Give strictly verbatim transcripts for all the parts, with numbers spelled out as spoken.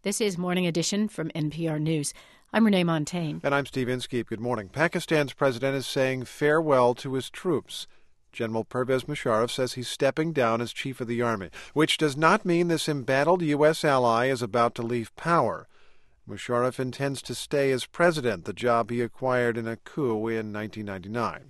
This is Morning Edition from N P R News. I'm Renee Montagne. And I'm Steve Inskeep. Good morning. Pakistan's president is saying farewell to his troops. General Pervez Musharraf says he's stepping down as chief of the army, which does not mean this embattled U S ally is about to leave power. Musharraf intends to stay as president, the job he acquired in a coup in nineteen ninety-nine.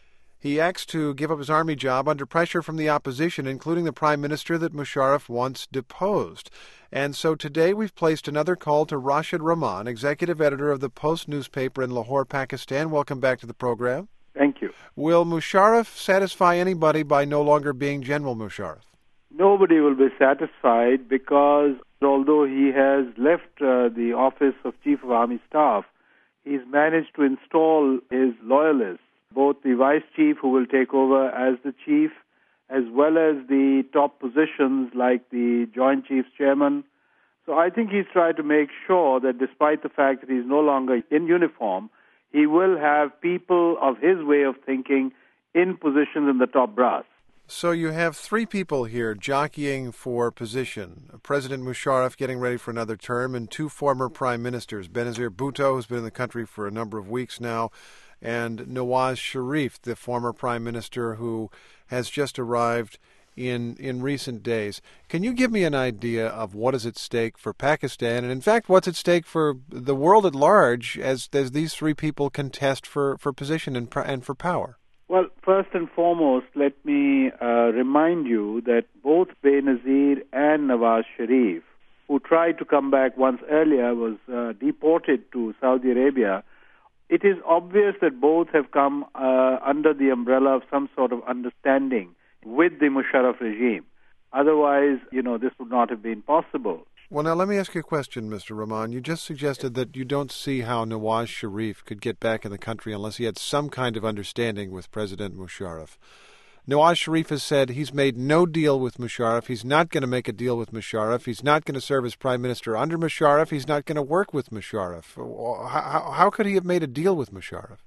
He acts to give up his army job under pressure from the opposition, including the prime minister that Musharraf once deposed. And so today we've placed another call to Rashid Rahman, executive editor of the Post newspaper in Lahore, Pakistan. Welcome back to the program. Thank you. Will Musharraf satisfy anybody by no longer being General Musharraf? Nobody will be satisfied because although he has left uh, the office of Chief of Army Staff, he's managed to install his loyalists, both the Vice Chief who will take over as the Chief, as well as the top positions like the Joint Chiefs Chairman. So I think he's tried to make sure that despite the fact that he's no longer in uniform, he will have people of his way of thinking in positions in the top brass. So you have three people here jockeying for position. President Musharraf getting ready for another term and two former prime ministers, Benazir Bhutto, who's been in the country for a number of weeks now, and Nawaz Sharif, the former prime minister who has just arrived in in recent days. Can you give me an idea of what is at stake for Pakistan, and in fact what's at stake for the world at large as, as these three people contest for, for position and, and for power? Well, first and foremost, let me uh, remind you that both Benazir and Nawaz Sharif, who tried to come back once earlier, was uh, deported to Saudi Arabia. It is obvious that both have come uh, under the umbrella of some sort of understanding with the Musharraf regime. Otherwise, you know, this would not have been possible. Well, now let me ask you a question, Mister Rahman. You just suggested that you don't see how Nawaz Sharif could get back in the country unless he had some kind of understanding with President Musharraf. Nawaz Sharif has said he's made no deal with Musharraf. He's not going to make a deal with Musharraf. He's not going to serve as prime minister under Musharraf. He's not going to work with Musharraf. How, how could he have made a deal with Musharraf?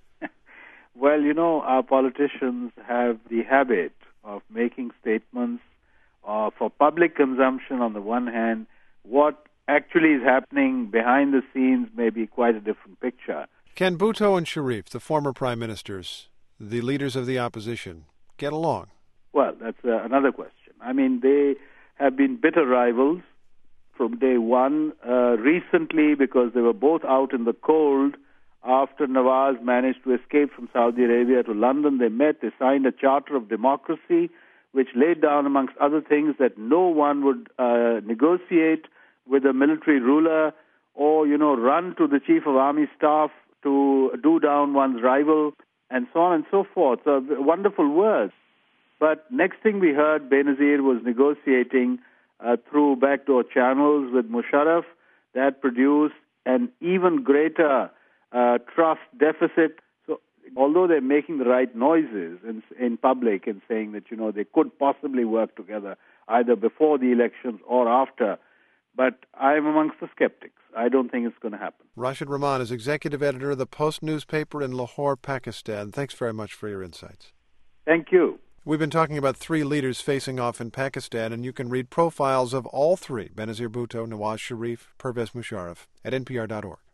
Well, you know, our politicians have the habit of making statements uh, for public consumption on the one hand. What actually is happening behind the scenes may be quite a different picture. Can Bhutto and Sharif, the former prime ministers, the leaders of the opposition, get along? Well, that's uh, another question. I mean, they have been bitter rivals from day one. Uh, recently, because they were both out in the cold, after Nawaz managed to escape from Saudi Arabia to London, they met, they signed a charter of democracy, which laid down, amongst other things, that no one would uh, negotiate with a military ruler or, you know, run to the Chief of Army Staff to do down one's rival, and so on and so forth. So, wonderful words. But next thing we heard, Benazir was negotiating uh, through backdoor channels with Musharraf. That produced an even greater uh, trust deficit. So, although they're making the right noises in, in public and saying that, you know, they could possibly work together either before the elections or after, but I'm amongst the skeptics. I don't think it's going to happen. Rashid Rahman is executive editor of the Post newspaper in Lahore, Pakistan. Thanks very much for your insights. Thank you. We've been talking about three leaders facing off in Pakistan, and you can read profiles of all three, Benazir Bhutto, Nawaz Sharif, Pervez Musharraf, at N P R dot org.